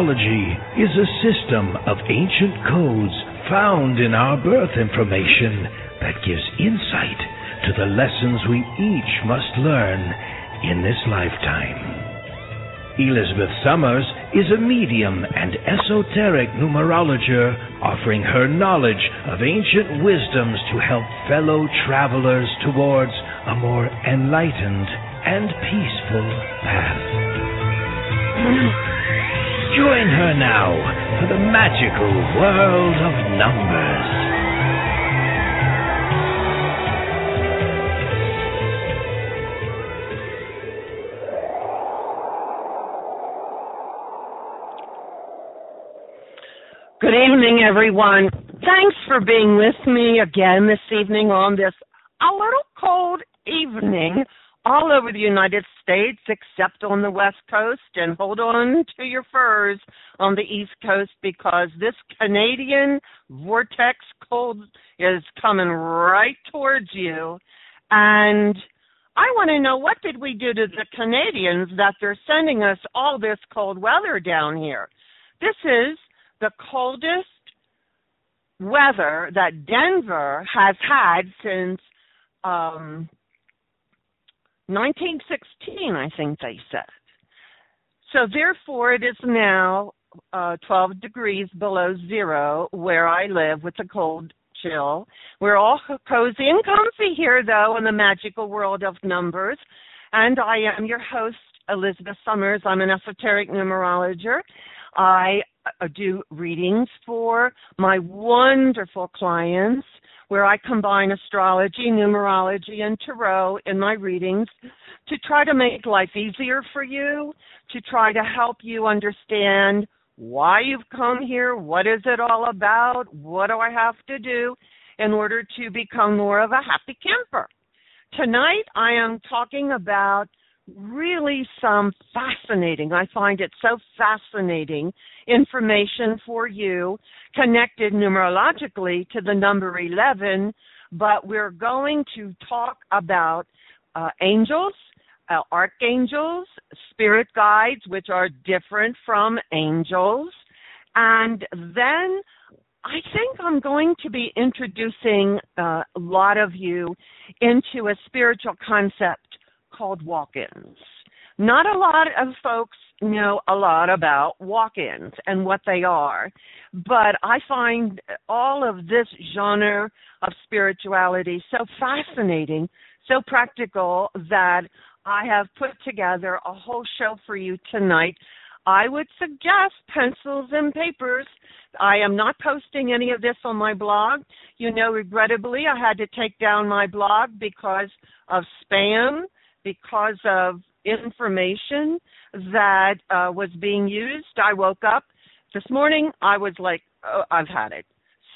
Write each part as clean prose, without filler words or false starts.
numerology is a system of ancient codes found in our birth information that gives insight to the lessons we each must learn in this lifetime. Elizabeth Summers is a medium and esoteric numerologer offering her knowledge of ancient wisdoms to help fellow travelers towards a more enlightened and peaceful path. Join her now for the magical world of numbers. Good evening, everyone. Thanks for being with me again this evening on this a little cold evening all over the United States, except on the West Coast. And hold on to your furs on the East Coast because this Canadian vortex cold is coming right towards you. And I want to know, what did we do to the Canadians that they're sending us all this cold weather down here? This is the coldest weather that Denver has had since 1916, I think they said. So therefore, it is now 12 degrees below zero where I live with the cold chill. We're all cozy and comfy here, though, in the magical world of numbers. And I am your host, Elizabeth Summers. I'm an esoteric numerologer. I do readings for my wonderful clients where I combine astrology, numerology, and tarot in my readings to try to make life easier for you, to try to help you understand why you've come here, what is it all about, what do I have to do in order to become more of a happy camper. Tonight I am talking about really some fascinating, I find it so fascinating, information for you connected numerologically to the number 11, but we're going to talk about angels, archangels, spirit guides, which are different from angels, and then I think I'm going to be introducing a lot of you into a spiritual concept called walk-ins. Not a lot of folks know a lot about walk-ins and what they are, but I find all of this genre of spirituality so fascinating, so practical, that I have put together a whole show for you tonight. I would suggest pencils and papers. I am not posting any of this on my blog. You know, regrettably, I had to take down my blog because of spam, because of information that was being used. I woke up this morning, I was like, oh, I've had it.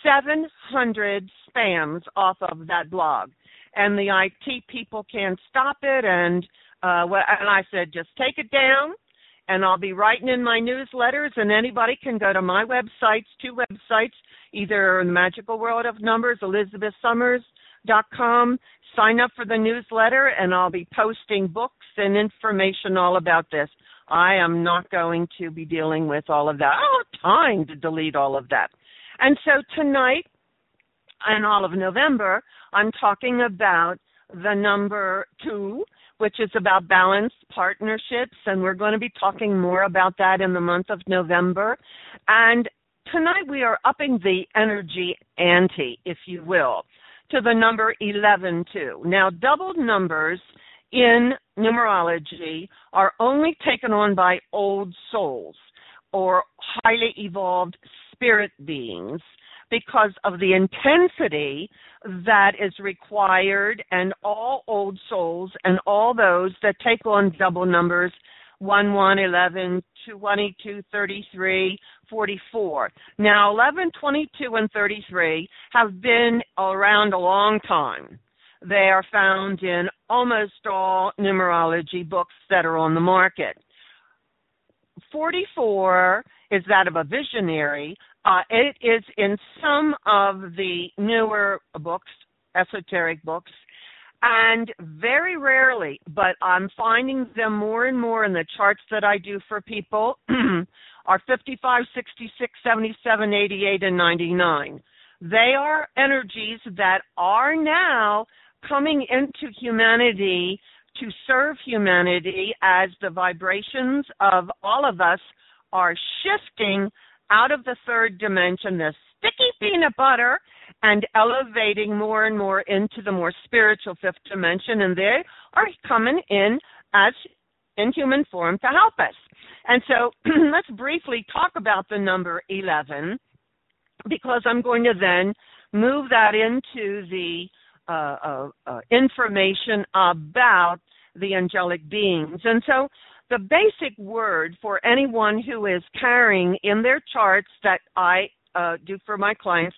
700 spams off of that blog. And the IT people can't stop it. And I said, just take it down, and I'll be writing in my newsletters, and anybody can go to my websites, two websites, either the Magical World of Numbers, ElizabethSummers.com, sign up for the newsletter, and I'll be posting books and information all about this. I am not going to be dealing with all of that. I don't have time to delete all of that. And so tonight and all of November, I'm talking about the number 2, which is about balanced partnerships, and we're going to be talking more about that in the month of November. And tonight we are upping the energy ante, if you will, to the number 11 too. Now, doubled numbers in numerology are only taken on by old souls or highly evolved spirit beings because of the intensity that is required, and all old souls and all those that take on double numbers 1, 1, 11, 22, 33, 44. Now, 11, 22, and 33 have been around a long time. They are found in almost all numerology books that are on the market. 44 is that of a visionary. It is in some of the newer books, esoteric books, and very rarely, but I'm finding them more and more in the charts that I do for people, are 55, 66, 77, 88, and 99. They are energies that are now coming into humanity to serve humanity as the vibrations of all of us are shifting out of the third dimension, the sticky peanut butter, and elevating more and more into the more spiritual fifth dimension, and they are coming in as in human form to help us. And so let's briefly talk about the number 11, because I'm going to then move that into the information about the angelic beings. And so the basic word for anyone who is carrying in their charts that I do for my clients,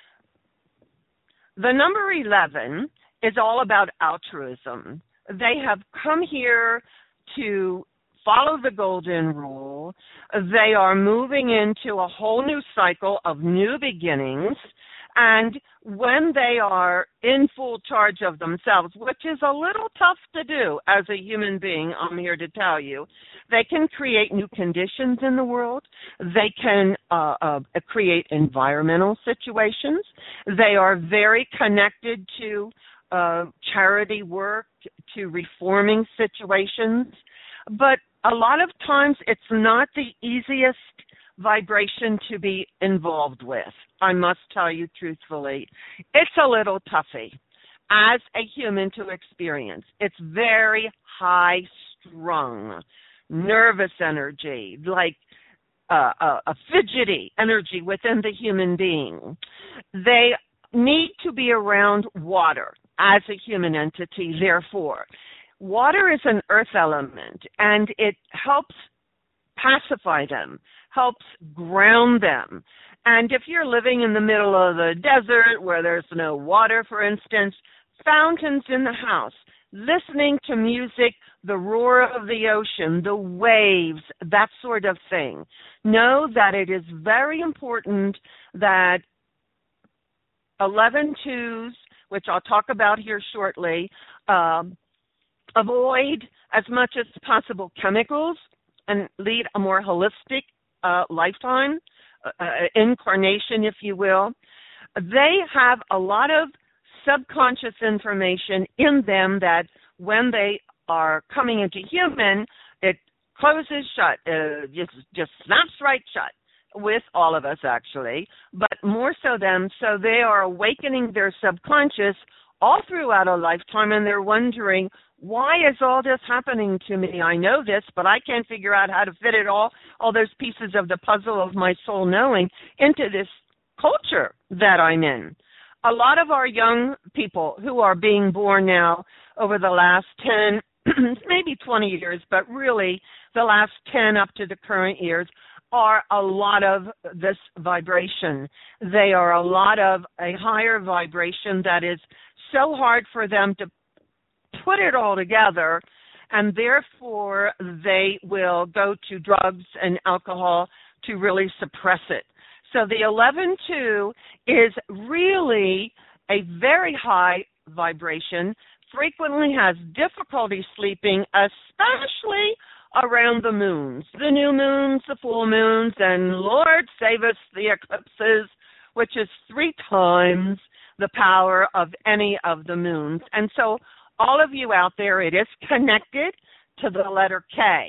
the number 11 is all about altruism. They have come here to follow the golden rule. They are moving into a whole new cycle of new beginnings. And when they are in full charge of themselves, which is a little tough to do as a human being, I'm here to tell you, they can create new conditions in the world. They can create environmental situations. They are very connected to charity work, to reforming situations. But a lot of times it's not the easiest vibration to be involved with. I must tell you truthfully, it's a little toughy as a human to experience. It's very high strung, nervous energy, like a fidgety energy within the human being. They need to be around water as a human entity, therefore. Water is an earth element, and it helps pacify them, helps ground them. And if you're living in the middle of the desert where there's no water, for instance, fountains in the house, listening to music, the roar of the ocean, the waves, that sort of thing. Know that it is very important that 11 twos, which I'll talk about here shortly, avoid as much as possible chemicals and lead a more holistic lifetime, incarnation, if you will. They have a lot of subconscious information in them that when they are coming into human, it closes shut, just snaps right shut with all of us actually, but more so them. So they are awakening their subconscious all throughout a lifetime, and they're wondering, why is all this happening to me? I know this, but I can't figure out how to fit it all those pieces of the puzzle of my soul knowing into this culture that I'm in. A lot of our young people who are being born now over the last 10, maybe 20 years, but really the last 10 up to the current years, are a lot of this vibration. They are a lot of a higher vibration that is so hard for them to put it all together, and therefore they will go to drugs and alcohol to really suppress it. So the 11-2 is really a very high vibration, frequently has difficulty sleeping, especially around the moons, the new moons, the full moons, and Lord save us, the eclipses, which is 3 times the power of any of the moons. And so all of you out there, it is connected to the letter K.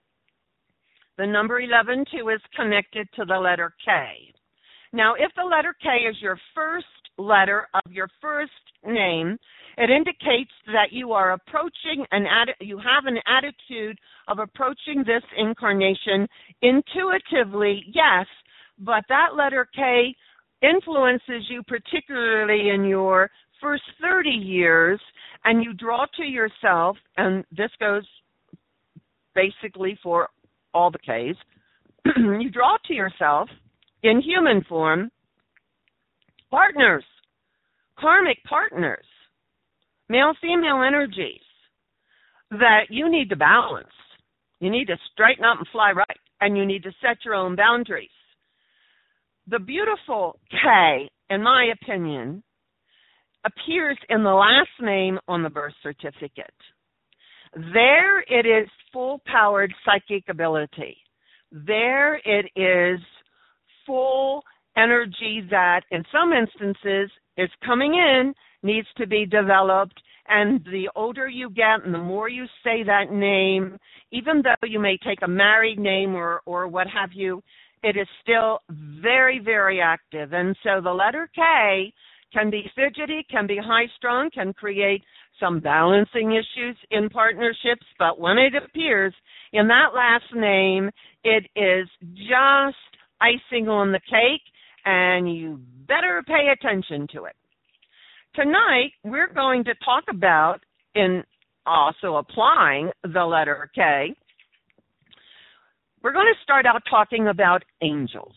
The number 11-2 is connected to the letter K. Now, if the letter K is your first letter of your first name, it indicates that you are approaching you have an attitude of approaching this incarnation intuitively, yes, but that letter K influences you particularly in your first 30 years, and you draw to yourself, and this goes basically for all the Ks, you draw to yourself in human form partners, karmic partners, male-female energies that you need to balance. You need to straighten up and fly right, and you need to set your own boundaries. The beautiful K, in my opinion, appears in the last name on the birth certificate. There it is full-powered psychic ability, there it is full energy that in some instances is coming in, needs to be developed, and the older you get and the more you say that name, even though you may take a married name or what have you, it is still very, very active. And so the letter K can be fidgety, can be high-strung, can create some balancing issues in partnerships, but when it appears in that last name, it is just icing on the cake, and you better pay attention to it. Tonight, we're going to talk about, in also applying the letter K, we're going to start out talking about angels.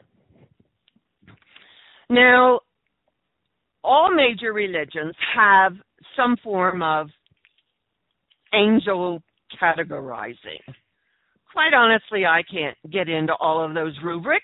Now, all major religions have some form of angel categorizing. Quite honestly, I can't get into all of those rubrics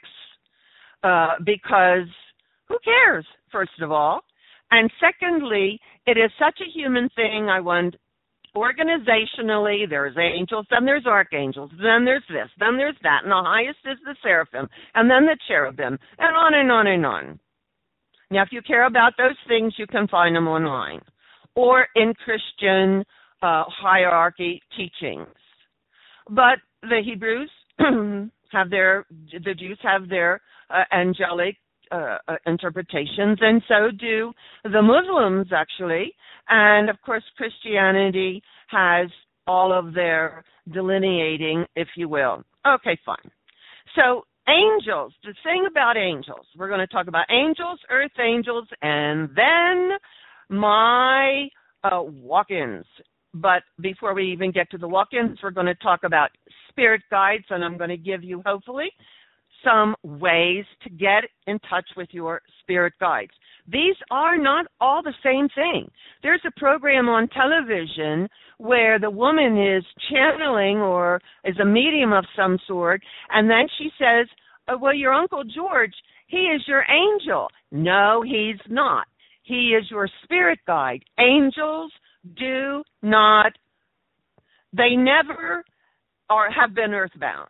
because who cares, first of all? And secondly, it is such a human thing. I want organizationally, there's angels, then there's archangels, then there's this, then there's that, and the highest is the seraphim, and then the cherubim, and on and on and on. Now, if you care about those things, you can find them online or in Christian hierarchy teachings. But the Hebrews the Jews have their angelic interpretations, and so do the Muslims, actually. And, of course, Christianity has all of their delineating, if you will. Okay, fine. So angels, the thing about angels, we're going to talk about angels, earth angels, and then my walk-ins. But before we even get to the walk-ins, we're going to talk about spirit guides, and I'm going to give you, hopefully, some ways to get in touch with your spirit guides. These are not all the same thing. There's a program on television where the woman is channeling or is a medium of some sort, and then she says, well, your Uncle George, he is your angel. No, he's not. He is your spirit guide. Angels do not, they never have been earthbound.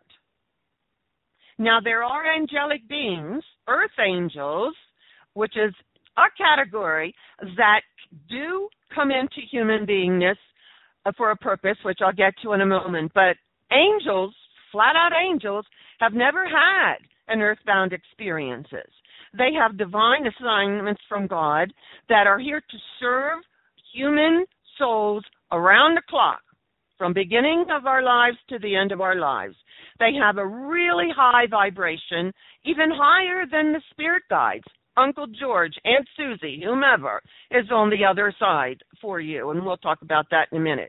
Now, there are angelic beings, earth angels, which is a category that do come into human beingness for a purpose, which I'll get to in a moment. But angels, flat-out angels, have never had an earthbound experiences. They have divine assignments from God that are here to serve human souls around the clock, from beginning of our lives to the end of our lives. They have a really high vibration, even higher than the spirit guides. Uncle George, Aunt Susie, whomever is on the other side for you, and we'll talk about that in a minute.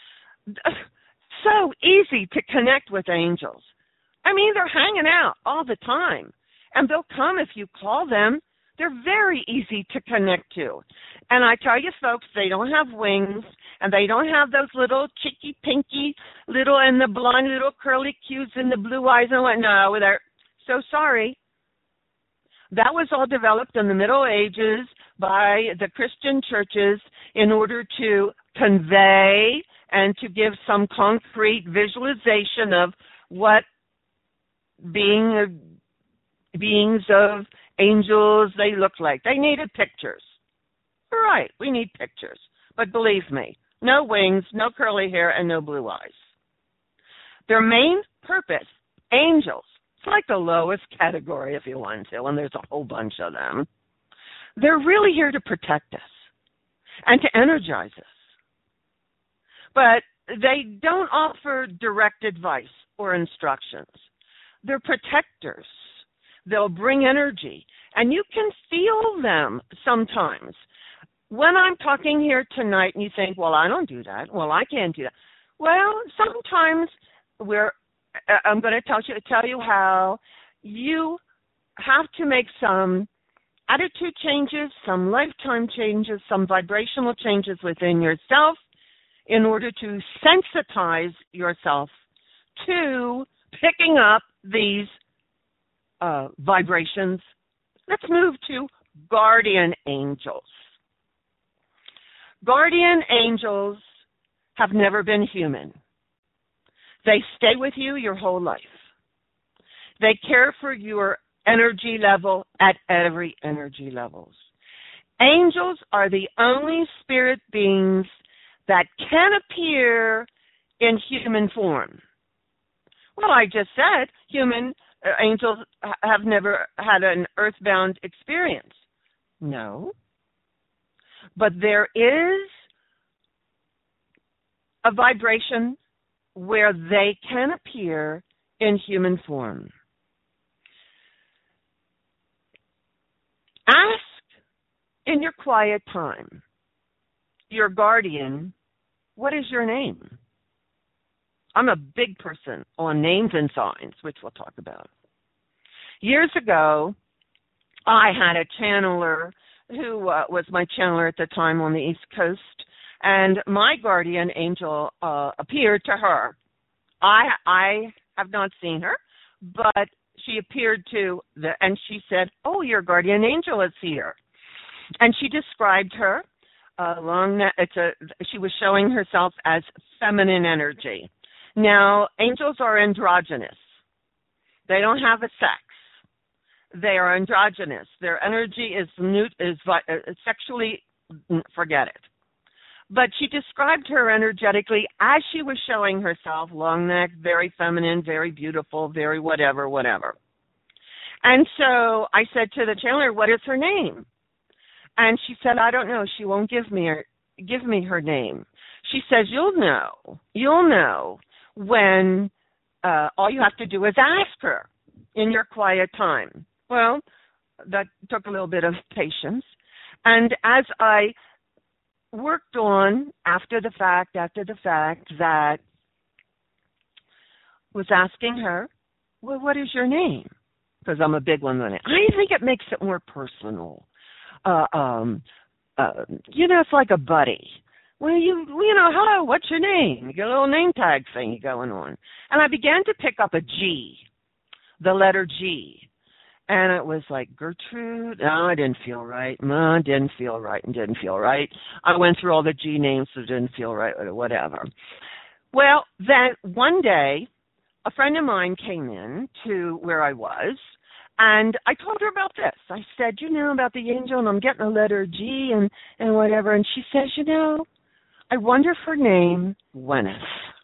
So easy to connect with angels. I mean, they're hanging out all the time, and they'll come if you call them. They're very easy to connect to. And I tell you, folks, they don't have wings, and they don't have those little chicky, pinky, little, and the blonde little curly cues and the blue eyes and what. No, they're so sorry. That was all developed in the Middle Ages by the Christian churches in order to convey and to give some concrete visualization of what beings of angels they look like. They needed pictures. Right, we need pictures. But believe me, no wings, no curly hair, and no blue eyes. Their main purpose, angels, it's like the lowest category if you want to, and there's a whole bunch of them. They're really here to protect us and to energize us. But they don't offer direct advice or instructions. They're protectors. They'll bring energy, and you can feel them sometimes. When I'm talking here tonight and you think, well, I don't do that. Well, I can't do that. Well, sometimes I'm going to tell you how you have to make some attitude changes, some lifetime changes, some vibrational changes within yourself in order to sensitize yourself to picking up these vibrations. Let's move to guardian angels. Guardian angels have never been human. They stay with you your whole life. They care for your energy level at every energy levels. Angels are the only spirit beings that can appear in human form. Well, I just said angels have never had an earthbound experience. No. But there is a vibration where they can appear in human form. Ask in your quiet time your guardian, what is your name? I'm a big person on names and signs, which we'll talk about. Years ago, I had a channeler who was my channeler at the time on the East Coast, and my guardian angel appeared to her. I have not seen her, but she appeared and she said, "Oh, your guardian angel is here," and she described her. She was showing herself as feminine energy. Now, angels are androgynous. They don't have a sex. They are androgynous. Their energy is sexually, forget it. But she described her energetically as she was showing herself, long neck, very feminine, very beautiful, very whatever. And so I said to the channeler, what is her name? And she said, I don't know. She won't give me her name. She says, you'll know when all you have to do is ask her in your quiet time. Well, that took a little bit of patience. And as I worked on after the fact, that was asking her, well, what is your name? Because I'm a big one on it. I think it makes it more personal. It's like a buddy. Well, hello, what's your name? You got a little name tag thing going on. And I began to pick up a G, the letter G. And it was like, Gertrude, no, I didn't feel right. No, it didn't feel right. I went through all the G names, so it didn't feel right, or whatever. Well, then one day, a friend of mine came in to where I was, and I told her about this. I said, about the angel, and I'm getting a letter G and whatever. And she says, I wonder if her name, Gwyneth.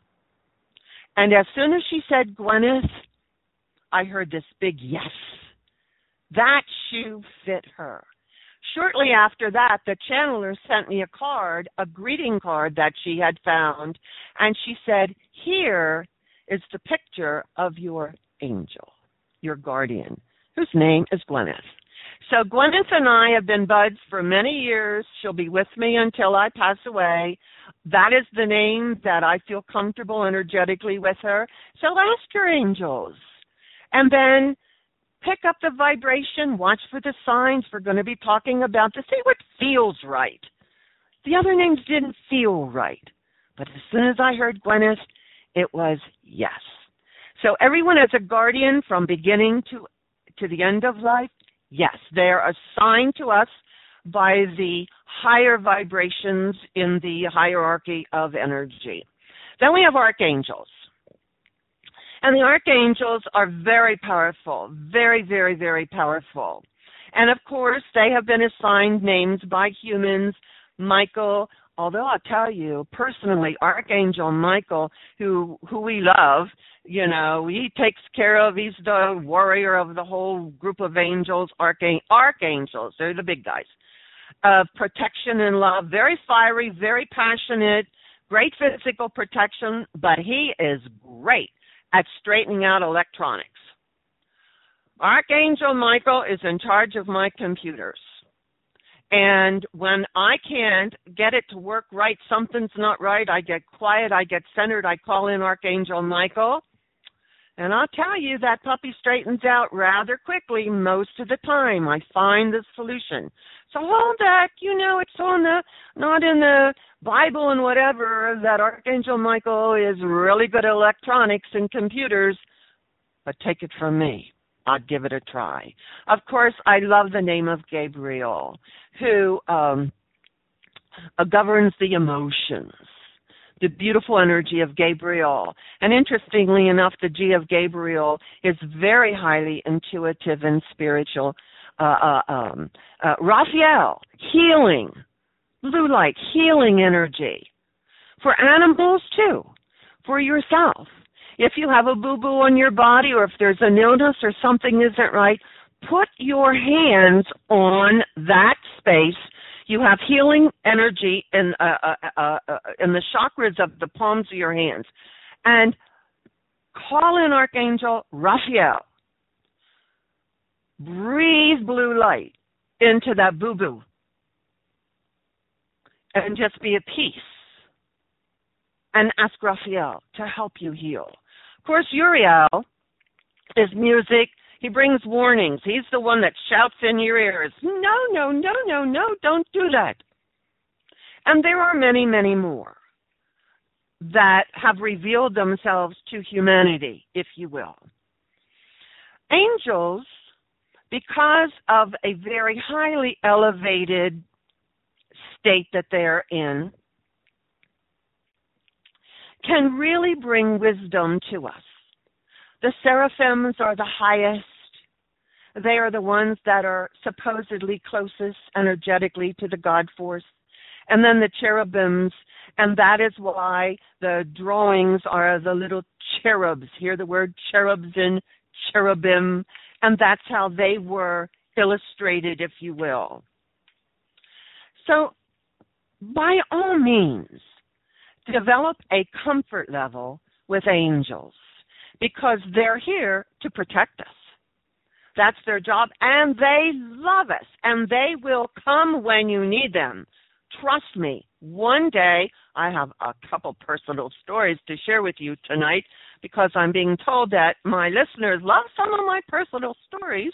And as soon as she said Gwyneth, I heard this big yes. That shoe fit her. Shortly after that, the channeler sent me a greeting card that she had found, and she said, here is the picture of your angel, your guardian, whose name is Gwyneth. So Gwyneth and I have been buds for many years. She'll be with me until I pass away. That is the name that I feel comfortable energetically with her. So ask your angels. And then pick up the vibration, watch for the signs. We're going to be talking about to see what feels right. The other names didn't feel right. But as soon as I heard Gwyneth, it was yes. So everyone has a guardian from beginning to the end of life. Yes, they are assigned to us by the higher vibrations in the hierarchy of energy. Then we have archangels. And the archangels are very powerful, very, very, very powerful. And, of course, they have been assigned names by humans. Michael, although I'll tell you, personally, Archangel Michael, who we love, he takes care of, he's the warrior of the whole group of angels, archangels, they're the big guys, of protection and love, very fiery, very passionate, great physical protection, but he is great at straightening out electronics. Archangel Michael is in charge of my computers. And when I can't get it to work right, something's not right, I get quiet, I get centered, I call in Archangel Michael. And I'll tell you, that puppy straightens out rather quickly most of the time. I find the solution. So hold that, it's not in the Bible and whatever, that Archangel Michael is really good at electronics and computers, but take it from me. I'd give it a try. Of course, I love the name of Gabriel, who governs the emotions. the beautiful energy of Gabriel. And interestingly enough, the G of Gabriel is very highly intuitive and spiritual. Raphael, healing, blue light, healing energy. For animals too, for yourself. If you have a boo-boo on your body or if there's an illness or something isn't right, put your hands on that space. You have healing energy in the chakras of the palms of your hands. And call in Archangel Raphael. Breathe blue light into that boo-boo. And just be at peace. And ask Raphael to help you heal. Of course, Uriel is music. He brings warnings. He's the one that shouts in your ears, no, don't do that. And there are many, many more that have revealed themselves to humanity, if you will. Angels, because of a very highly elevated state that they're in, can really bring wisdom to us. The seraphims are the highest. They are the ones that are supposedly closest energetically to the God force. And then the cherubims, and that is why the drawings are the little cherubs. Hear the word cherubs and cherubim, and that's how they were illustrated, if you will. So, by all means, develop a comfort level with angels because they're here to protect us. That's their job, and they love us, and they will come when you need them. Trust me, one day, I have a couple personal stories to share with you tonight because I'm being told that my listeners love some of my personal stories.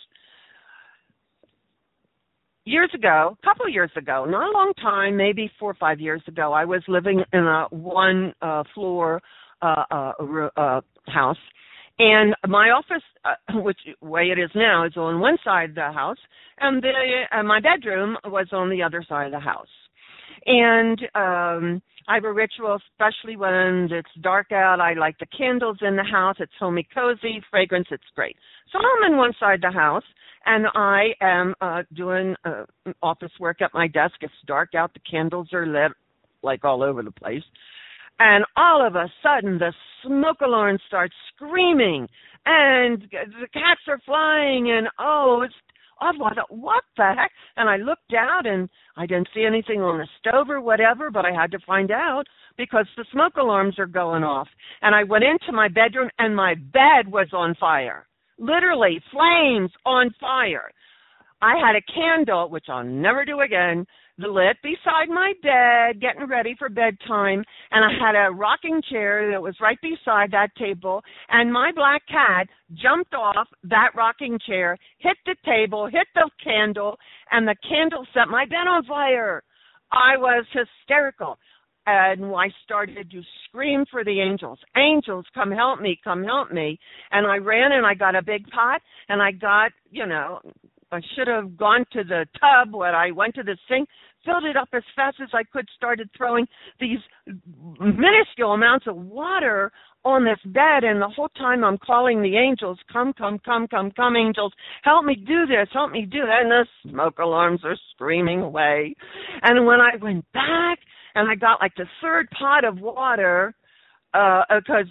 Years ago, a couple years ago, not a long time, maybe 4 or 5 years ago, I was living in a one-floor house, and my office, which way it is now, is on one side of the house, and my bedroom was on the other side of the house. And I have a ritual, especially when it's dark out. I light the candles in the house. It's homey, cozy, fragrance. It's great. So I'm in one side of the house, and I am doing office work at my desk. It's dark out. The candles are lit like all over the place. And all of a sudden, the smoke alarm starts screaming, and the cats are flying, and I thought, what the heck? And I looked out, and I didn't see anything on the stove or whatever, but I had to find out because the smoke alarms are going off. And I went into my bedroom, and my bed was on fire. Literally, flames on fire. I had a candle, which I'll never do again, lit beside my bed, getting ready for bedtime, and I had a rocking chair that was right beside that table, and my black cat jumped off that rocking chair, hit the table, hit the candle, and the candle set my bed on fire. I was hysterical. And I started to scream for the angels. Angels, come help me, come help me. And I ran and I got a big pot, and I got, I should have gone to the tub when I went to the sink, filled it up as fast as I could, started throwing these minuscule amounts of water on this bed, and the whole time I'm calling the angels, come, angels, help me do this, help me do that, and the smoke alarms are screaming away. And when I went back, and I got like the third pot of water, because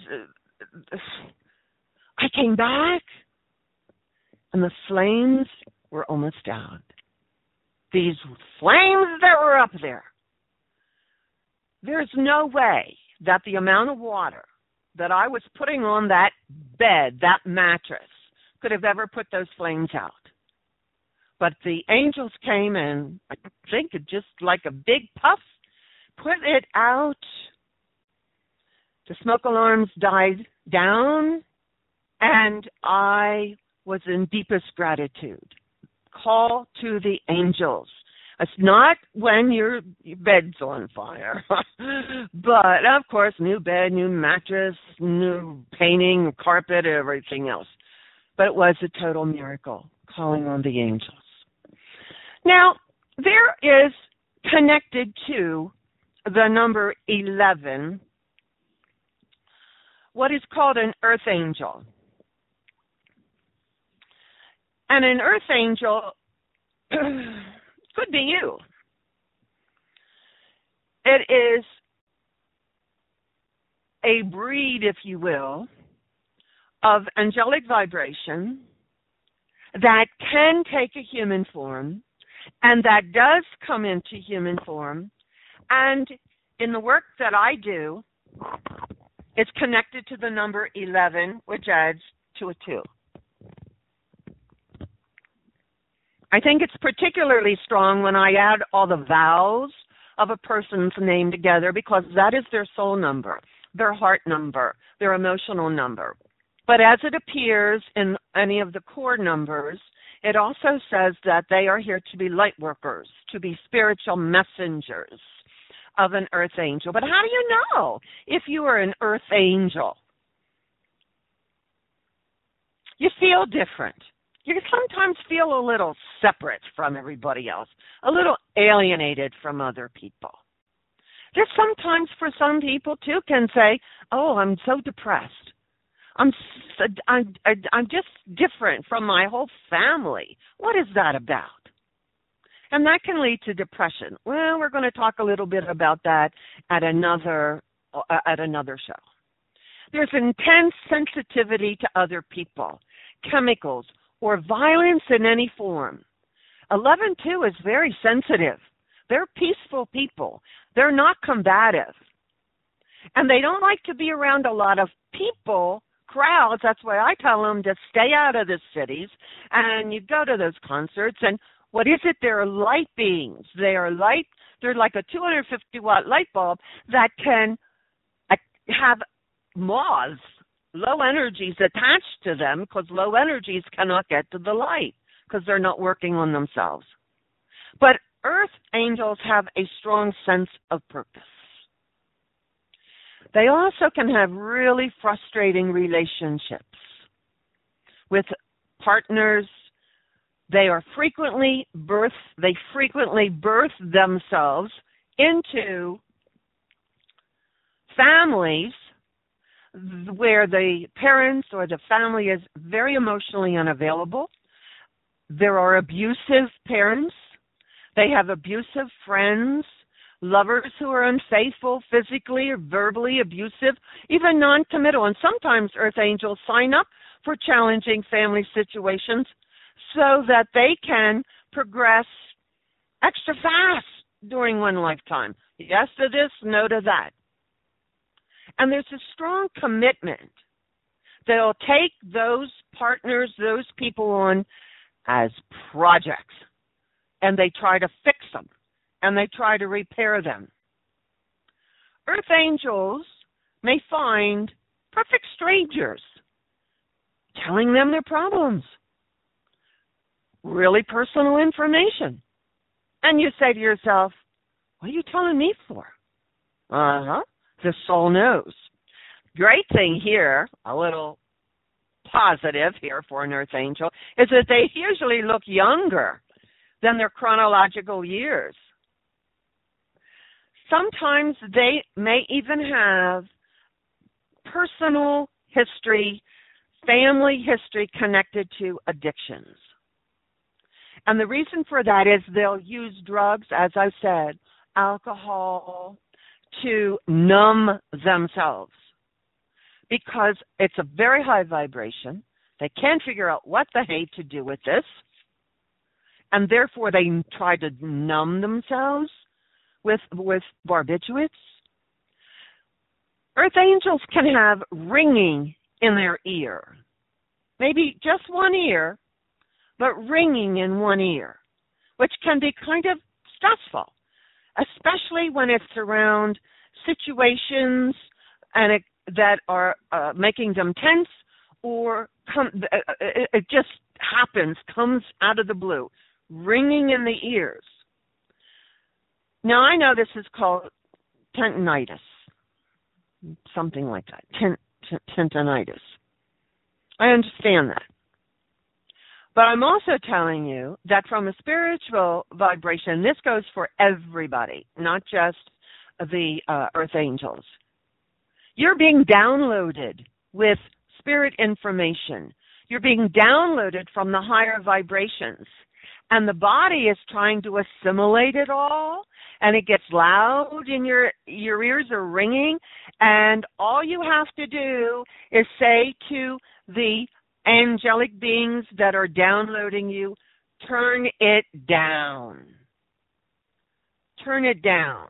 I came back, and the flames were almost out. These flames that were up there. There's no way that the amount of water that I was putting on that bed, that mattress, could have ever put those flames out. But the angels came and I think it just like a big puff, put it out. The smoke alarms died down, and I was in deepest gratitude. Call to the angels. It's not when your bed's on fire. But, of course, new bed, new mattress, new painting, carpet, everything else. But it was a total miracle, calling on the angels. Now, there is connected to the number 11 what is called an earth angel. And an earth angel could be you. It is a breed, if you will, of angelic vibration that can take a human form, and that does come into human form. And in the work that I do, it's connected to the number 11, which adds to a 2. I think it's particularly strong when I add all the vowels of a person's name together, because that is their soul number, their heart number, their emotional number. But as it appears in any of the core numbers, it also says that they are here to be light workers, to be spiritual messengers of an earth angel. But how do you know if you are an earth angel? You feel different. You sometimes feel a little separate from everybody else, a little alienated from other people. There's sometimes for some people too can say, "Oh, I'm so depressed. I'm just different from my whole family. What is that about?" And that can lead to depression. Well, we're going to talk a little bit about that at another show. There's intense sensitivity to other people, chemicals, or violence in any form. 11 too is very sensitive. They're peaceful people. They're not combative. And they don't like to be around a lot of people, crowds. That's why I tell them to stay out of the cities. And you go to those concerts, and what is it? They're light beings. They're like a 250-watt light bulb that can have moths, low energies attached to them, because low energies cannot get to the light because they're not working on themselves. But earth angels have a strong sense of purpose. They also can have really frustrating relationships with partners. They frequently birth themselves into families where the parents or the family is very emotionally unavailable. There are abusive parents. They have abusive friends, lovers who are unfaithful, physically or verbally abusive, even non-committal. And sometimes earth angels sign up for challenging family situations so that they can progress extra fast during one lifetime. Yes to this, no to that. And there's a strong commitment. They'll take those partners, those people on as projects, and they try to fix them, and they try to repair them. Earth angels may find perfect strangers telling them their problems, really personal information. And you say to yourself, "What are you telling me for?" The soul knows. Great thing here, a little positive here for an earth angel, is that they usually look younger than their chronological years. Sometimes they may even have personal history, family history connected to addictions. And the reason for that is they'll use drugs, as I said, alcohol, to numb themselves, because it's a very high vibration. They can't figure out what the hey to do with this, and therefore they try to numb themselves with barbiturates. Earth angels can have ringing in their ear, maybe just one ear, but ringing in one ear, which can be kind of stressful, especially when it's around situations that are making them tense, or it just comes out of the blue, ringing in the ears. Now, I know this is called tinnitus, something like that, tinnitus. I understand that. But I'm also telling you that from a spiritual vibration, this goes for everybody, not just the earth angels. You're being downloaded with spirit information. You're being downloaded from the higher vibrations. And the body is trying to assimilate it all, and it gets loud, and your ears are ringing, and all you have to do is say to the angelic beings that are downloading you, turn it down. Turn it down.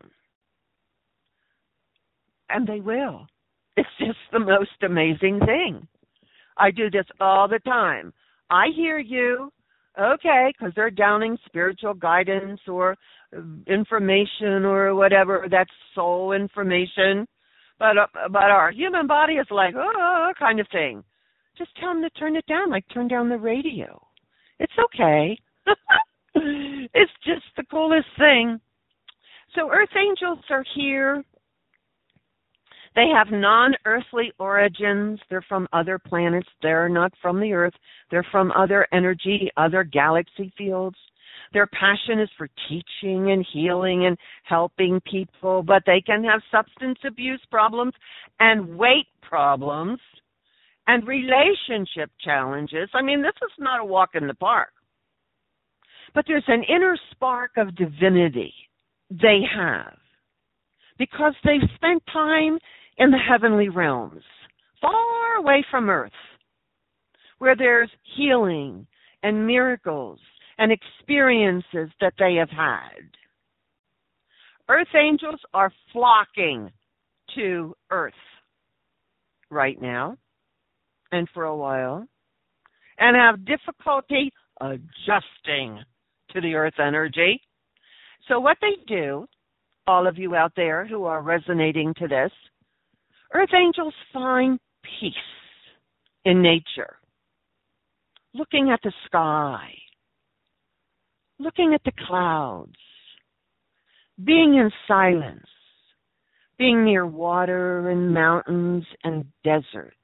And they will. It's just the most amazing thing. I do this all the time. I hear you, okay, because they're downing spiritual guidance or information or whatever, that's soul information. But our human body is like, oh, kind of thing. Just tell them to turn it down, like turn down the radio. It's okay. It's just the coolest thing. So earth angels are here. They have non-earthly origins. They're from other planets. They're not from the earth. They're from other energy, other galaxy fields. Their passion is for teaching and healing and helping people, but they can have substance abuse problems and weight problems and relationship challenges. I mean, this is not a walk in the park. But there's an inner spark of divinity they have because they've spent time in the heavenly realms, far away from earth, where there's healing and miracles and experiences that they have had. Earth angels are flocking to earth right now and for a while and have difficulty adjusting to the earth energy. So what they do, all of you out there who are resonating to this, earth angels find peace in nature, looking at the sky, looking at the clouds, being in silence, being near water and mountains and desert.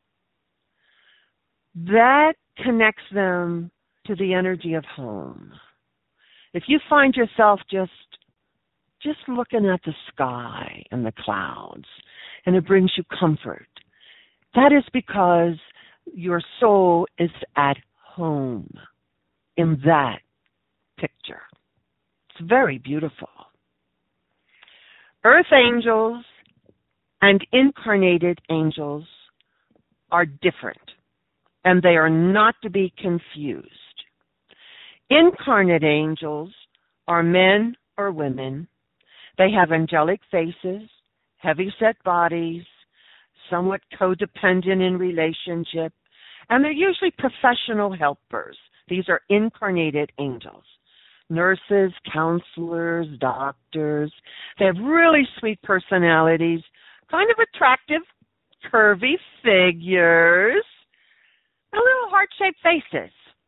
That connects them to the energy of home. If you find yourself just looking at the sky and the clouds, and it brings you comfort, that is because your soul is at home in that picture. It's very beautiful. Earth angels and incarnated angels are different, and they are not to be confused. Incarnate angels are men or women. They have angelic faces, heavy-set bodies, somewhat codependent in relationship, and they're usually professional helpers. These are incarnated angels. Nurses, counselors, doctors. They have really sweet personalities, kind of attractive, curvy figures, and little heart-shaped faces.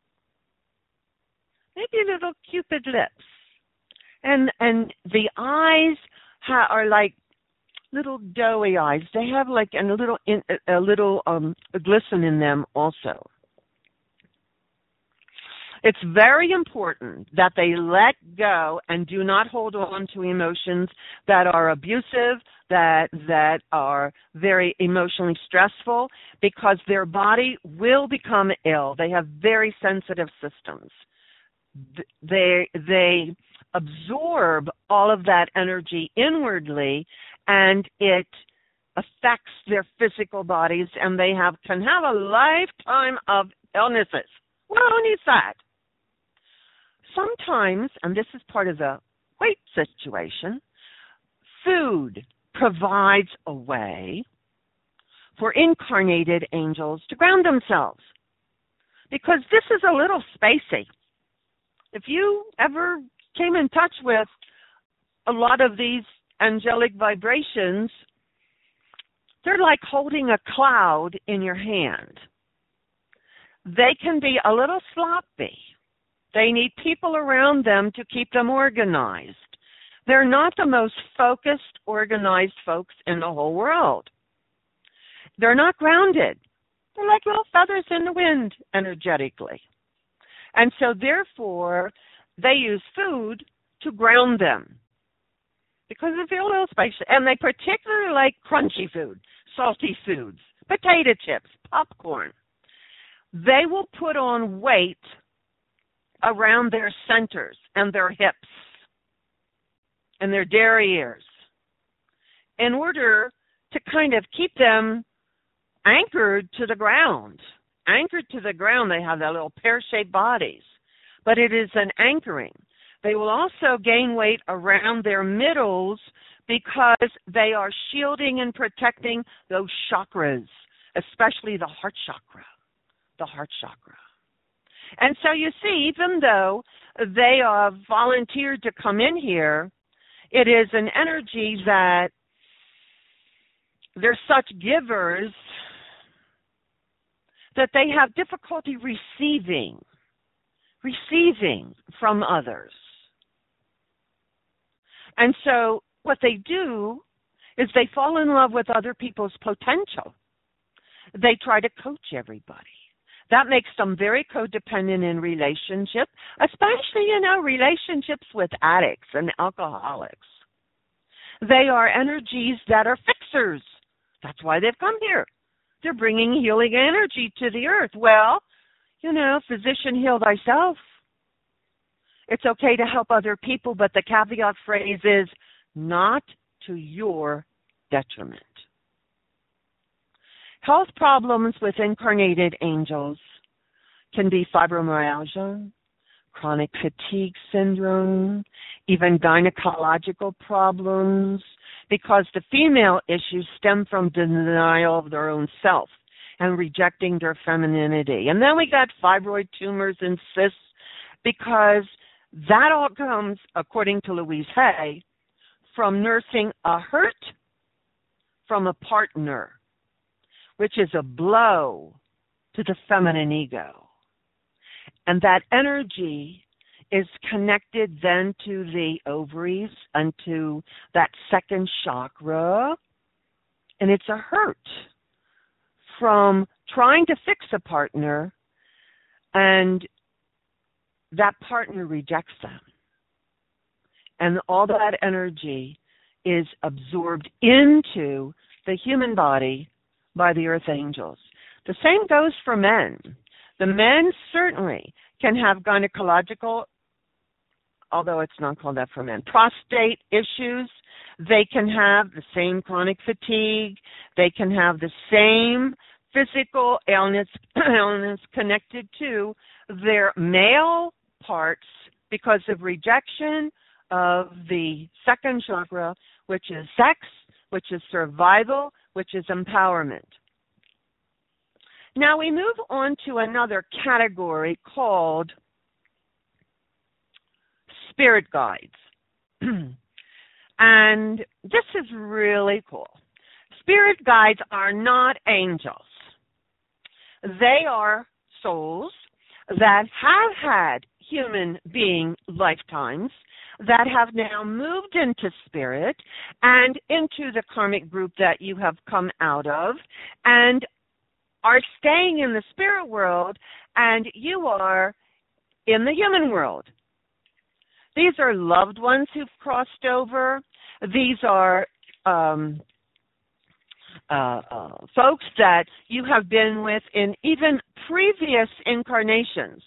Maybe little cupid lips. And the eyes are like little doughy eyes. They have like a little glisten in them also. It's very important that they let go and do not hold on to emotions that are abusive, that are very emotionally stressful, because their body will become ill. They have very sensitive systems. They absorb all of that energy inwardly, and it affects their physical bodies, and they can have a lifetime of illnesses. Well, who needs that? Sometimes, and this is part of the weight situation, food provides a way for incarnated angels to ground themselves, because this is a little spacey. If you ever came in touch with a lot of these angelic vibrations, they're like holding a cloud in your hand. They can be a little sloppy. They need people around them to keep them organized. They're not the most focused, organized folks in the whole world. They're not grounded. They're like little feathers in the wind energetically. And so therefore, they use food to ground them because they feel a little spicy. And they particularly like crunchy food, salty foods, potato chips, popcorn. They will put on weight around their centers and their hips and their derrieres in order to kind of keep them anchored to the ground. Anchored to the ground, they have their little pear-shaped bodies, but it is an anchoring. They will also gain weight around their middles because they are shielding and protecting those chakras, especially the heart chakra. The heart chakra. And so you see, even though they volunteered to come in here, it is an energy that they're such givers that they have difficulty receiving from others. And so what they do is they fall in love with other people's potential. They try to coach everybody. That makes them very codependent in relationship, especially, relationships with addicts and alcoholics. They are energies that are fixers. That's why they've come here. They're bringing healing energy to the earth. Well, physician, heal thyself. It's okay to help other people, but the caveat phrase is not to your detriment. Health problems with incarnated angels can be fibromyalgia, chronic fatigue syndrome, even gynecological problems, because the female issues stem from denial of their own self and rejecting their femininity. And then we got fibroid tumors and cysts, because that all comes, according to Louise Hay, from nursing a hurt from a partner, which is a blow to the feminine ego. And that energy is connected then to the ovaries and to that second chakra. And it's a hurt from trying to fix a partner, and that partner rejects them. And all that energy is absorbed into the human body by the earth angels. The same goes for men. The men certainly can have gynecological, although it's not called that for men, prostate issues. They can have the same chronic fatigue. They can have the same physical illness connected to their male parts because of rejection of the second chakra, which is sex, which is survival, which is empowerment. Now we move on to another category called spirit guides. And this is really cool. Spirit guides are not angels. They are souls that have had human being lifetimes, that have now moved into spirit and into the karmic group that you have come out of, and are staying in the spirit world, and you are in the human world. These are loved ones who've crossed over. These are folks that you have been with in even previous incarnations.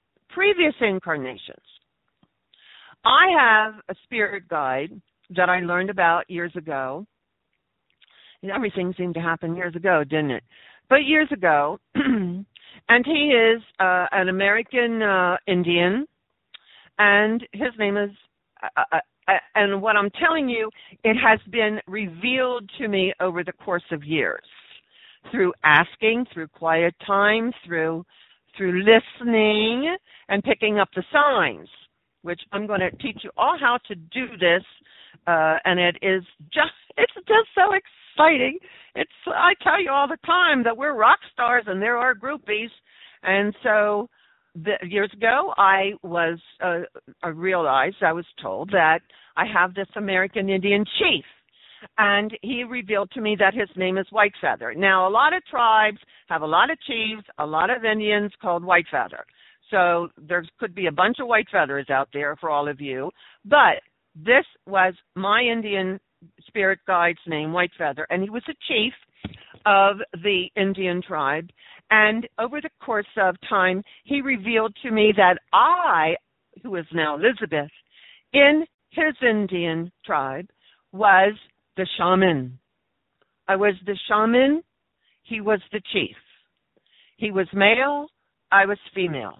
I have a spirit guide that I learned about years ago. Everything seemed to happen years ago, didn't it? But years ago, and he is an American Indian, and his name is, and what I'm telling you, it has been revealed to me over the course of years, through asking, through quiet time, through listening and picking up the signs, which I'm going to teach you all how to do this, and it's just so exciting. I tell you all the time that we're rock stars and there are groupies, and so years ago I realized, I was told that I have this American Indian chief, and he revealed to me that his name is Whitefeather. Now, a lot of tribes have a lot of chiefs, a lot of Indians called Whitefeather. So there could be a bunch of Whitefeathers out there for all of you. But this was my Indian spirit guide's name, Whitefeather, and he was a chief of the Indian tribe. And over the course of time, he revealed to me that I, who is now Elizabeth, in his Indian tribe, was the shaman. I was the shaman. He was the chief. He was male. I was female.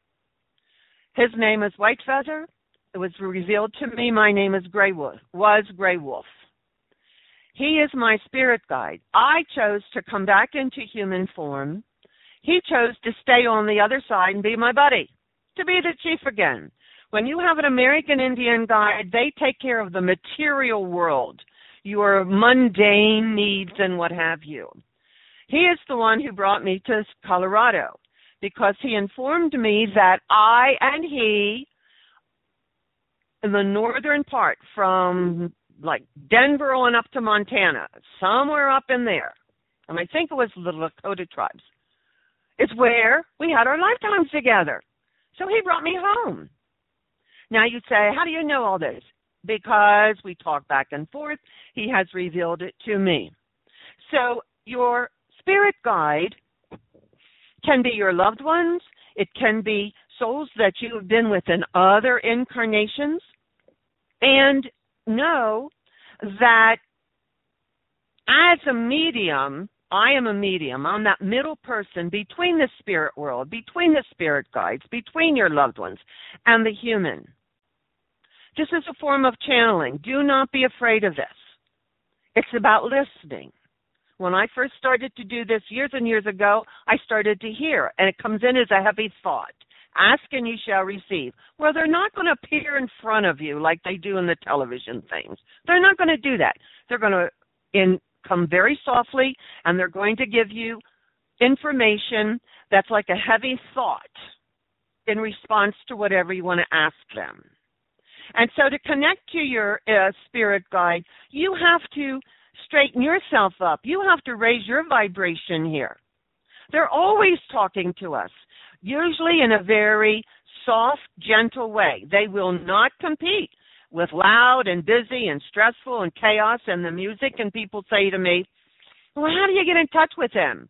His name is Whitefeather. It was revealed to me my name is Grey Wolf, was Grey Wolf. He is my spirit guide. I chose to come back into human form. He chose to stay on the other side and be my buddy, to be the chief again. When you have an American Indian guide, they take care of the material world, your mundane needs and what have you. He is the one who brought me to Colorado because he informed me that I and he, in the northern part from like Denver on up to Montana, somewhere up in there, and I think it was the Lakota tribes, is where we had our lifetimes together. So he brought me home. Now you'd say, how do you know all this? Because we talk back and forth. He has revealed it to me. So your spirit guide can be your loved ones. It can be souls that you have been with in other incarnations. And know that as a medium, I am a medium. I'm that middle person between the spirit world, between the spirit guides, between your loved ones and the human. This is a form of channeling. Do not be afraid of this. It's about listening. When I first started to do this years and years ago, I started to hear, and it comes in as a heavy thought. Ask and you shall receive. Well, they're not going to appear in front of you like they do in the television things. They're not going to do that. They're going to come very softly, and they're going to give you information that's like a heavy thought in response to whatever you want to ask them. And so to connect to your spirit guide, you have to straighten yourself up. You have to raise your vibration here. They're always talking to us, usually in a very soft, gentle way. They will not compete with loud and busy and stressful and chaos and the music. And people say to me, well, how do you get in touch with them?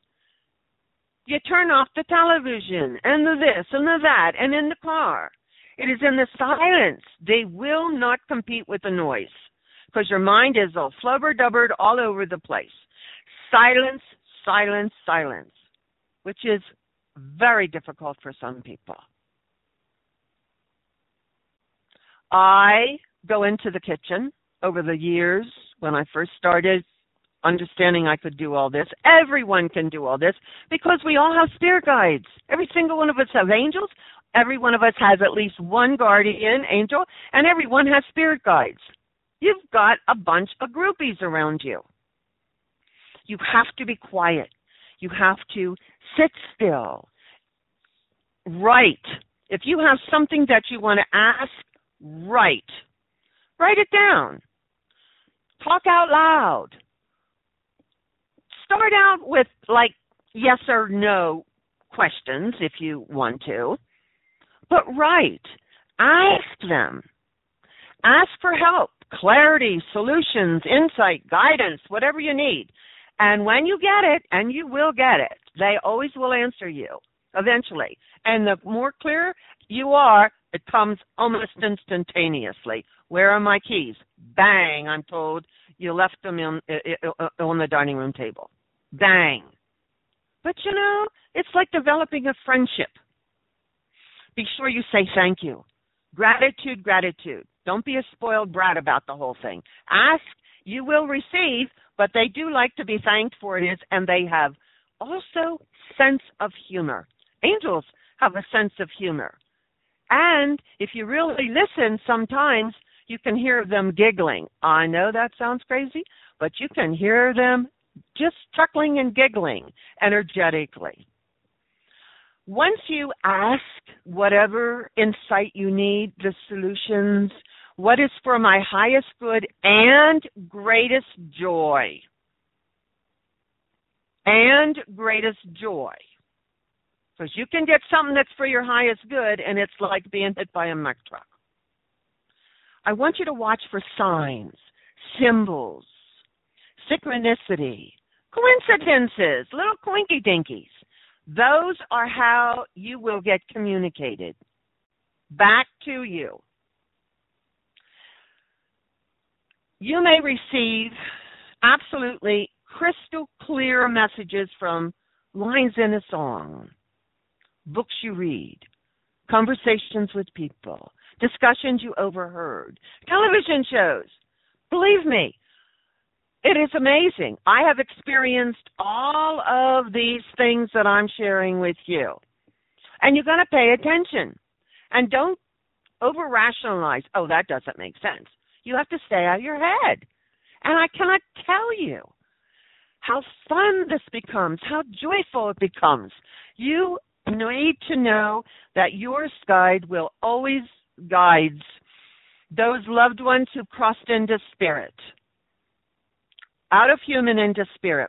You turn off the television and the this and the that and in the car. It is in the silence. They will not compete with the noise because your mind is all flubber-dubbered all over the place. Silence, silence, silence, which is very difficult for some people. I go into the kitchen over the years when I first started understanding I could do all this. Everyone can do all this because we all have spirit guides. Every single one of us has angels. Every one of us has at least one guardian angel, and everyone has spirit guides. You've got a bunch of groupies around you. You have to be quiet. You have to sit still. Write. If you have something that you want to ask, write. Write it down. Talk out loud. Start out with like yes or no questions if you want to. But write. Ask them. Ask for help, clarity, solutions, insight, guidance, whatever you need. And when you get it, and you will get it, they always will answer you eventually. And the more clear you are, it comes almost instantaneously. Where are my keys? Bang, I'm told you left them on the dining room table. Bang. But you know, it's like developing a friendship. Be sure you say thank you. Gratitude, gratitude. Don't be a spoiled brat about the whole thing. Ask, you will receive, but they do like to be thanked for it, and they have also sense of humor. Angels have a sense of humor. And if you really listen, sometimes you can hear them giggling. I know that sounds crazy, but you can hear them just chuckling and giggling energetically. Once you ask whatever insight you need, the solutions, what is for my highest good and greatest joy? And greatest joy. Because you can get something that's for your highest good, and it's like being hit by a Mack truck. I want you to watch for signs, symbols, synchronicity, coincidences, little coinky dinkies. Those are how you will get communicated back to you. You may receive absolutely crystal clear messages from lines in a song, books you read, conversations with people, discussions you overheard, television shows. Believe me, it is amazing. I have experienced all of these things that I'm sharing with you. And you're going to pay attention. And don't over-rationalize, oh, that doesn't make sense. You have to stay out of your head. And I cannot tell you how fun this becomes, how joyful it becomes. You need to know that your guide will always guide those loved ones who crossed into spirit, out of human into spirit,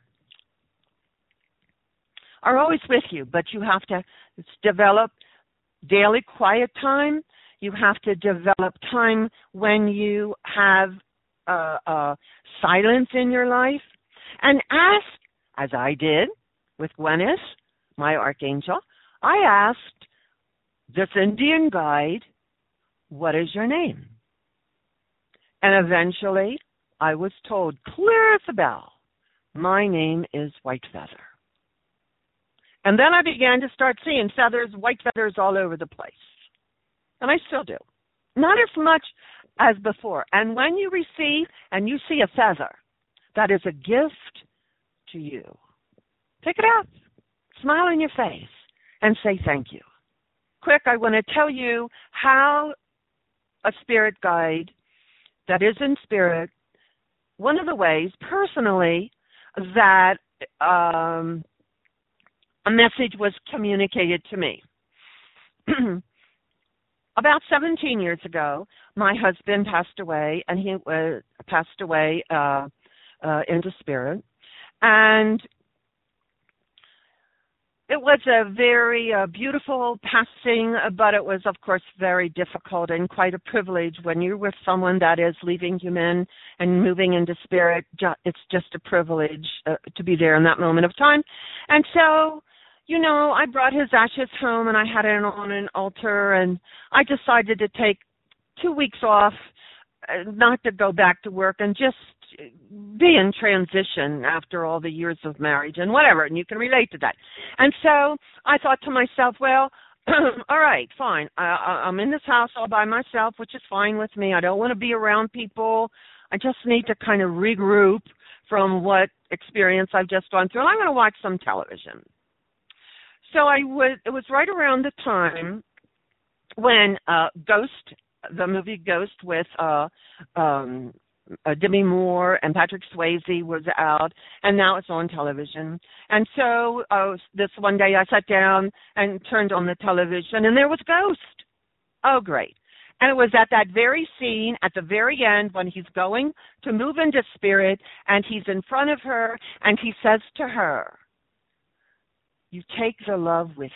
are always with you, but you have to develop daily quiet time. You have to develop time when you have silence in your life. And ask, as I did with Gwyneth, my archangel, I asked this Indian guide, what is your name? And eventually I was told, clear as a bell, my name is White Feather. And then I began to start seeing feathers, white feathers all over the place. And I still do. Not as much as before. And when you receive and you see a feather, that is a gift to you. Pick it up, smile in your face, and say thank you. Quick, I want to tell you how a spirit guide that is in spirit, one of the ways personally that a message was communicated to me. About 17 years ago, my husband passed away, and he passed away into spirit. And it was a very beautiful passing, but it was, of course, very difficult and quite a privilege when you're with someone that is leaving human and moving into spirit. It's just a privilege to be there in that moment of time. And so, you know, I brought his ashes home, and I had it on an altar, and I decided to take 2 weeks off, not to go back to work, and just be in transition after all the years of marriage and whatever, and you can relate to that. And so I thought to myself, well, all right, fine. I'm in this house all by myself, which is fine with me. I don't want to be around people. I just need to kind of regroup from what experience I've just gone through. And I'm going to watch some television. So it was right around the time when Ghost, the movie Ghost with Demi Moore and Patrick Swayze was out, and now it's on television. And so this one day I sat down and turned on the television, and there was Ghost. Oh, great. And it was at that very scene, at the very end, when he's going to move into spirit, and he's in front of her, and he says to her, you take the love with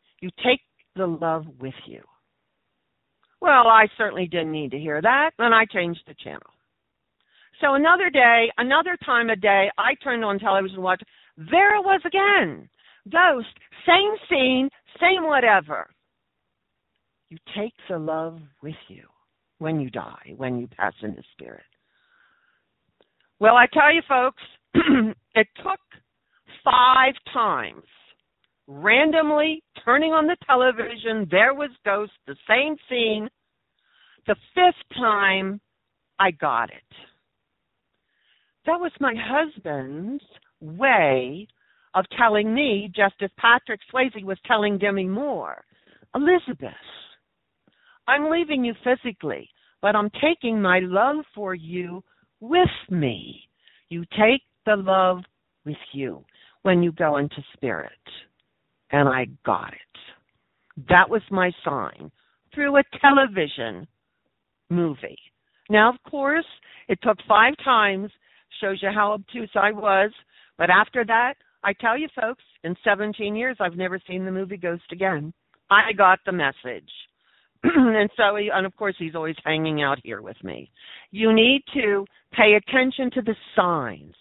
you. Well, I certainly didn't need to hear that, and I changed the channel. So another day, another time of day, I turned on television and watched. There it was again. Ghost, same scene, same whatever. You take the love with you when you die, when you pass into spirit. Well, I tell you, folks, it took 5 times. Randomly turning on the television, there was Ghost, the same scene. The 5th time, I got it. That was my husband's way of telling me, just as Patrick Swayze was telling Demi Moore, Elizabeth, I'm leaving you physically, but I'm taking my love for you with me. You take the love with you when you go into spirit. And I got it. That was my sign through a television movie. Now, of course, it took 5 times. Shows you how obtuse I was. But after that, I tell you, folks, in 17 years, I've never seen the movie Ghost again. I got the message. And of course, he's always hanging out here with me. You need to pay attention to the signs.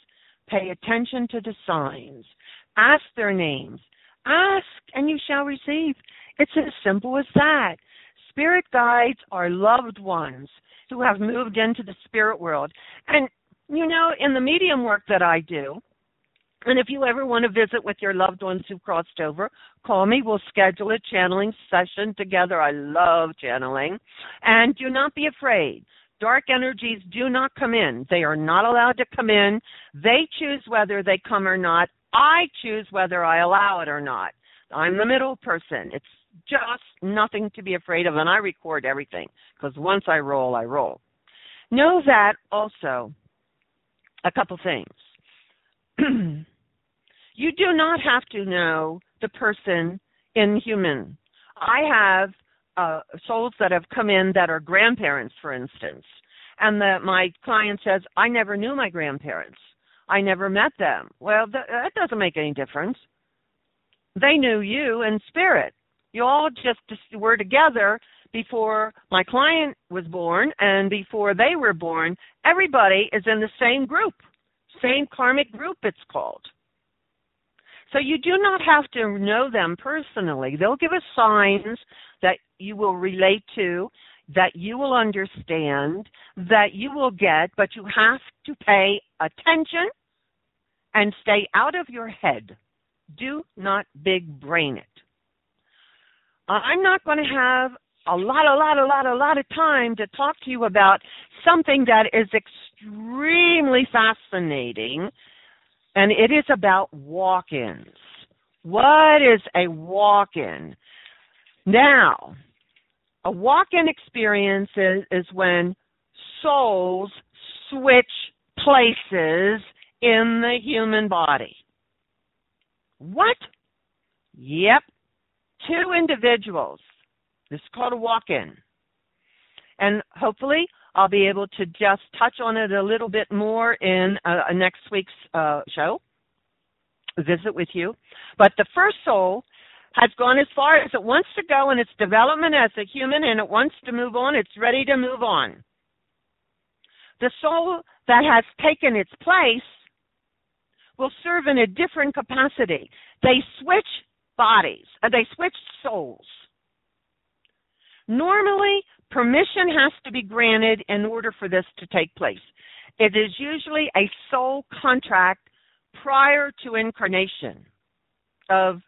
Pay attention to the signs. Ask their names. Ask and you shall receive. It's as simple as that. Spirit guides are loved ones who have moved into the spirit world. And, you know, in the medium work that I do, and if you ever want to visit with your loved ones who crossed over, call me. We'll schedule a channeling session together. I love channeling. And do not be afraid. Dark energies do not come in. They are not allowed to come in. They choose whether they come or not. I choose whether I allow it or not. I'm the middle person. It's just nothing to be afraid of, and I record everything because once I roll, I roll. Know that also, a couple things. You do not have to know the person in human. I have souls that have come in that are grandparents, for instance, and my client says, I never knew my grandparents. I never met them. Well, that doesn't make any difference. They knew you in spirit. You all just were together before my client was born and before they were born. Everybody is in the same group, same karmic group it's called. So you do not have to know them personally. They'll give us signs that you will relate to, that you will understand, that you will get, but you have to pay attention and stay out of your head. Do not big brain it. I'm not going to have a lot of time to talk to you about something that is extremely fascinating, and it is about walk-ins. What is a walk-in? Now, a walk-in experience is when souls switch places in the human body. What? Yep. Two individuals. This is called a walk-in. And hopefully I'll be able to just touch on it a little bit more in next week's show, visit with you. But the first soul has gone as far as it wants to go in its development as a human, and it wants to move on. It's ready to move on. The soul that has taken its place will serve in a different capacity. They switch bodies. They switch souls. Normally, permission has to be granted in order for this to take place. It is usually a soul contract prior to incarnation of,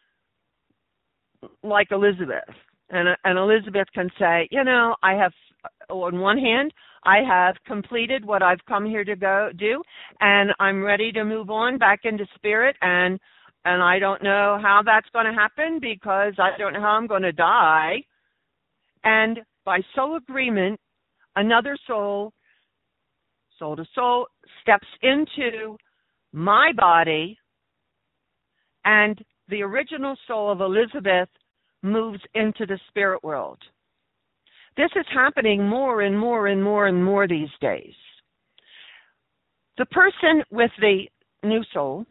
like Elizabeth. And Elizabeth can say, you know, I have, on one hand, I have completed what I've come here to go do, and I'm ready to move on back into spirit, and I don't know how that's going to happen because I don't know how I'm going to die. And by soul agreement, another soul to soul, steps into my body, and the original soul of Elizabeth moves into the spirit world. This is happening more and more and more and more these days. The person with the new soul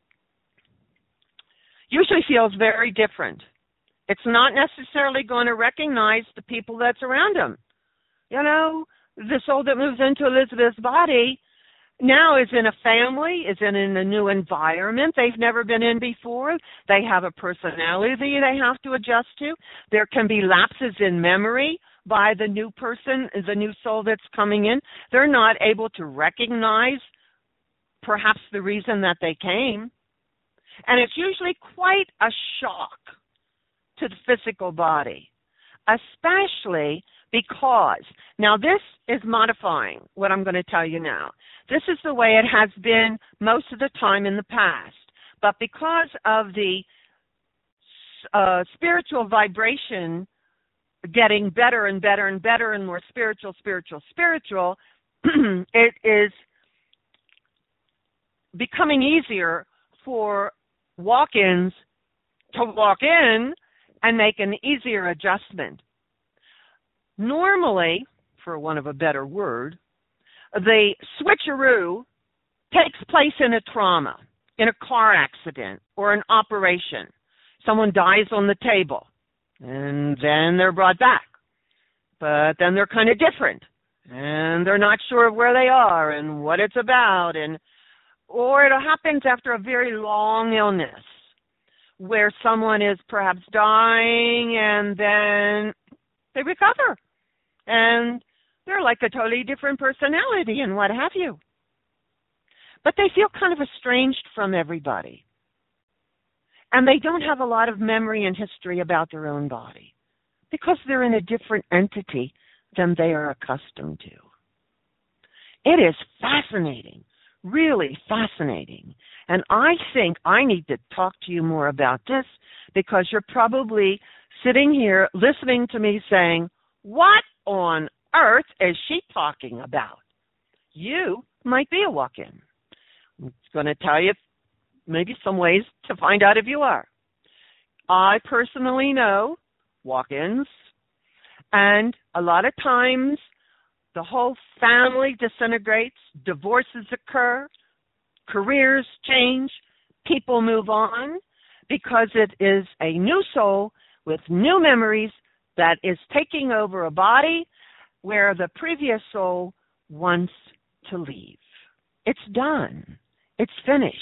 usually feels very different. It's not necessarily going to recognize the people that's around them. You know, the soul that moves into Elizabeth's body now is in a family, is in a new environment they've never been in before. They have a personality they have to adjust to. There can be lapses in memory by the new person, the new soul that's coming in. They're not able to recognize perhaps the reason that they came. And it's usually quite a shock to the physical body, especially because, now this is modifying what I'm going to tell you now. This is the way it has been most of the time in the past. But because of the spiritual vibration getting better and better and better and more spiritual, it is becoming easier for walk-ins to walk in and make an easier adjustment. Normally, for want of a better word, the switcheroo takes place in a trauma, in a car accident or an operation. Someone dies on the table, and then they're brought back. But then they're kind of different, and they're not sure of where they are and what it's about. And Or it happens after a very long illness where someone is perhaps dying and then they recover and they're like a totally different personality and what have you. But they feel kind of estranged from everybody. And they don't have a lot of memory and history about their own body because they're in a different entity than they are accustomed to. It is fascinating, really fascinating. And I think I need to talk to you more about this because you're probably sitting here listening to me saying, what on earth is she talking about? You might be a walk-in. I'm going to tell you maybe some ways to find out if you are. I personally know walk-ins, and a lot of times the whole family disintegrates, divorces occur, careers change, people move on because it is a new soul with new memories that is taking over a body where the previous soul wants to leave. It's done. It's finished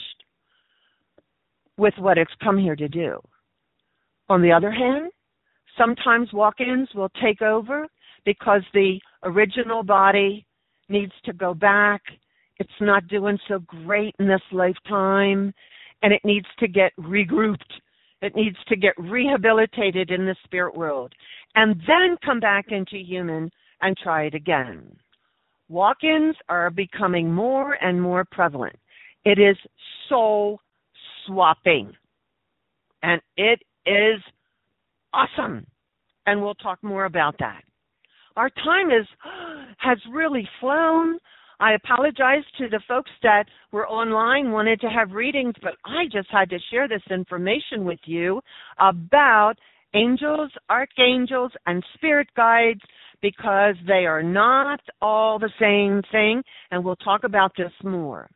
with what it's come here to do. On the other hand, sometimes walk-ins will take over because the original body needs to go back. It's not doing so great in this lifetime, and it needs to get regrouped. It needs to get rehabilitated in the spirit world, and then come back into human and try it again. Walk-ins are becoming more and more prevalent. It is soul swapping, and it is awesome, and we'll talk more about that. Our time has really flown. I apologize to the folks that were online, wanted to have readings, but I just had to share this information with you about angels, archangels, and spirit guides because they are not all the same thing, and we'll talk about this more.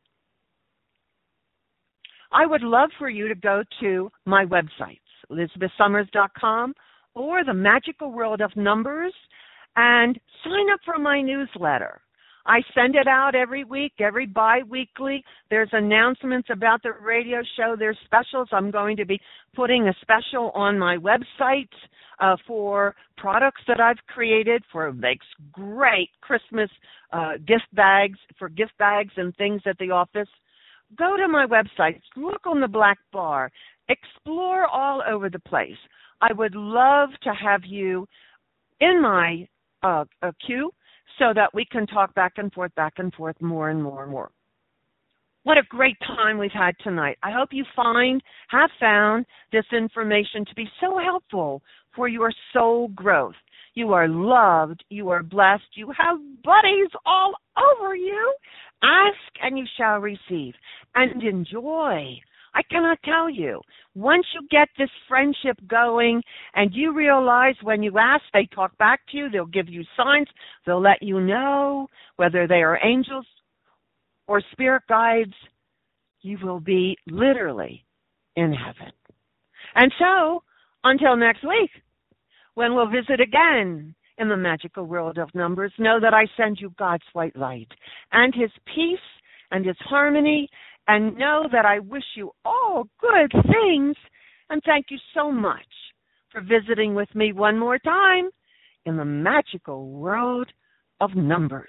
I would love for you to go to my websites, ElizabethSummers.com or The Magical World of Numbers, and sign up for my newsletter. I send it out every week, every bi-weekly. There's announcements about the radio show. There's specials. I'm going to be putting a special on my website for products that I've created for makes great Christmas gift bags and things at the office. Go to my website, look on the black bar, explore all over the place. I would love to have you in my queue so that we can talk back and forth, more and more and more. What a great time we've had tonight. I hope you have found this information to be so helpful for your soul growth. You are loved. You are blessed. You have buddies all over you. Ask and you shall receive. And enjoy. I cannot tell you. Once you get this friendship going and you realize when you ask, they talk back to you, they'll give you signs, they'll let you know whether they are angels or spirit guides, you will be literally in heaven. And so, until next week, when we'll visit again in the magical world of numbers, know that I send you God's white light and His peace and His harmony, and know that I wish you all good things, and thank you so much for visiting with me one more time in the magical world of numbers.